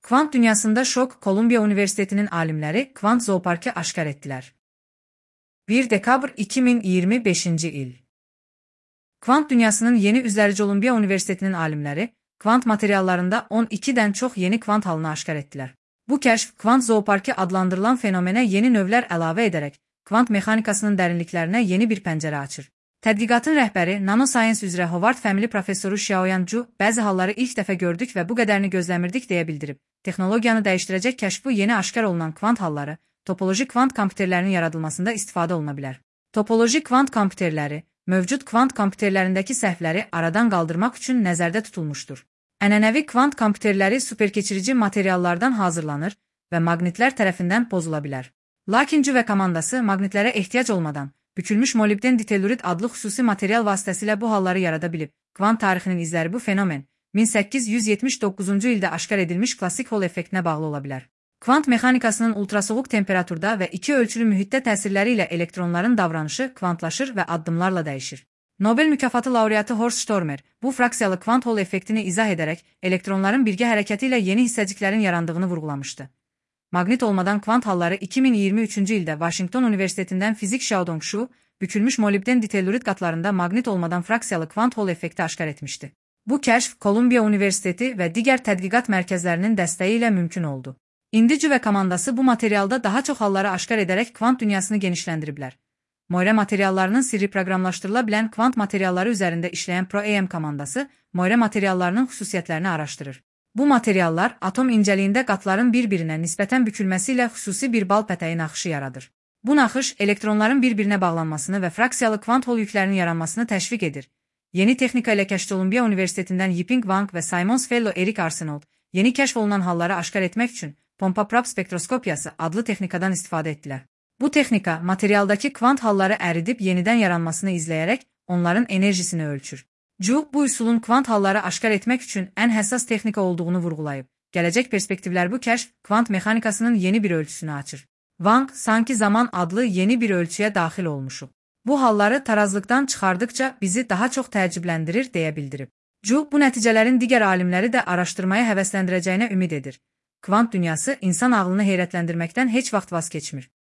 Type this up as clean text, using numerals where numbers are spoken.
Kvant dünyasında şok, Kolumbiya Üniversiteti'nin alimləri kvant zooparkı aşkar etdilər. 1 dekabr 2025 il. Kvant dünyasının yeni üzəri Kolumbiya Üniversiteti'nin alimləri kvant materiallarında 12'dən çox yeni kvant halını aşkar etdilər. Bu kəşf kvant zooparkı adlandırılan fenomenə yeni növlər əlavə edərək kvant mexanikasının dərinliklərinə yeni bir pəncərə açır. Tədqiqatın rəhbəri, nanoscience üzrə Howard Family professoru Xiaoyan Zhu, bəzi halları ilk dəfə gördük və bu qədərini gözləmirdik deyə bildirib. Texnologiyanı dəyişdirəcək kəşf bu yeni aşkar olunan kvant halları, topoloji kvant kompüterlərinin yaradılmasında istifadə oluna bilər. Topoloji kvant kompüterləri, mövcud kvant kompüterlərindəki səhvləri aradan qaldırmaq üçün nəzərdə tutulmuşdur. Ənənəvi kvant kompüterləri superkeçirici materiallardan hazırlanır və maqnitlər tərəfindən pozula bilər. Lakin Zhu və komandası maqnitlərə ehtiyac olmadan, bükülmüş molibden ditellurid adlı xüsusi material vasitəsilə bu halları yarada bilib. Kvant tarixinin izləri bu fenomen 1879-cu ildə aşkar edilmiş klassik Hall effektinə bağlı ola bilər. Kvant mexanikasının ultrasoğuq temperaturda və iki ölçülü mühitdə təsirləri ilə elektronların davranışı kvantlaşır və addımlarla dəyişir. Nobel mükafatı laureatı Horst Stormer bu fraksiyalı kvant Hall effektini izah edərək elektronların birgə hərəkəti ilə yeni hissəciklərin yarandığını vurğulamışdı. Maqnit olmadan kvant halları 2023-cü ildə Washington Üniversitetindən fizik Xiaodong Xu, bükülmüş molibden ditellurid qatlarında maqnit olmadan fraksiyalı kvant Hall effekti aşkar etmişdi. Bu kəşf Kolumbiya Üniversiteti və digər tədqiqat mərkəzlərinin dəstəyi ilə mümkün oldu. İndi Zhu və komandası bu materialda daha çox halları aşkar edərək kvant dünyasını genişləndiriblər. Moire materiallarının sirri proqramlaşdırıla bilən kvant materialları üzərində işləyən ProAM komandası Moire materiallarının xüsusiyyətlərini araşdırır. Bu materiallar atom incəliyində qatların bir-birinə nisbətən bükülməsi ilə xüsusi bir bal pətəyi naxışı yaradır. Bu naxış elektronların bir-birinə bağlanmasını və fraksiyalı kvant hol yüklərinin yaranmasını təşviq edir. Yeni texnika ilə kəşf Kolumbiya Üniversitetindən Yiping Wang və Simons Fellow Eric Arsenault yeni kəşf olunan halları aşkar etmək üçün pompa-prop spektroskopiyası adlı texnikadan istifadə etdilər. Bu texnika materialdakı kvant halları əridib yenidən yaranmasını izləyərək onların enerjisini ölçür. Zhu bu üsulun kvant halları aşkar etmək üçün ən həssas texnika olduğunu vurğulayıb. Gələcək perspektivlər bu kəşf kvant mexanikasının yeni bir ölçüsünü açır. Wang sanki zaman adlı yeni bir ölçüyə daxil olmuşuq. Bu halları tarazlıqdan çıxardıqca bizi daha çox təəccübləndirir deyə bildirib. Zhu bu nəticələrin digər alimləri də araşdırmaya həvəsləndirəcəyinə ümid edir. Kvant dünyası insan ağlını heyrətləndirməkdən heç vaxt vaz keçmir.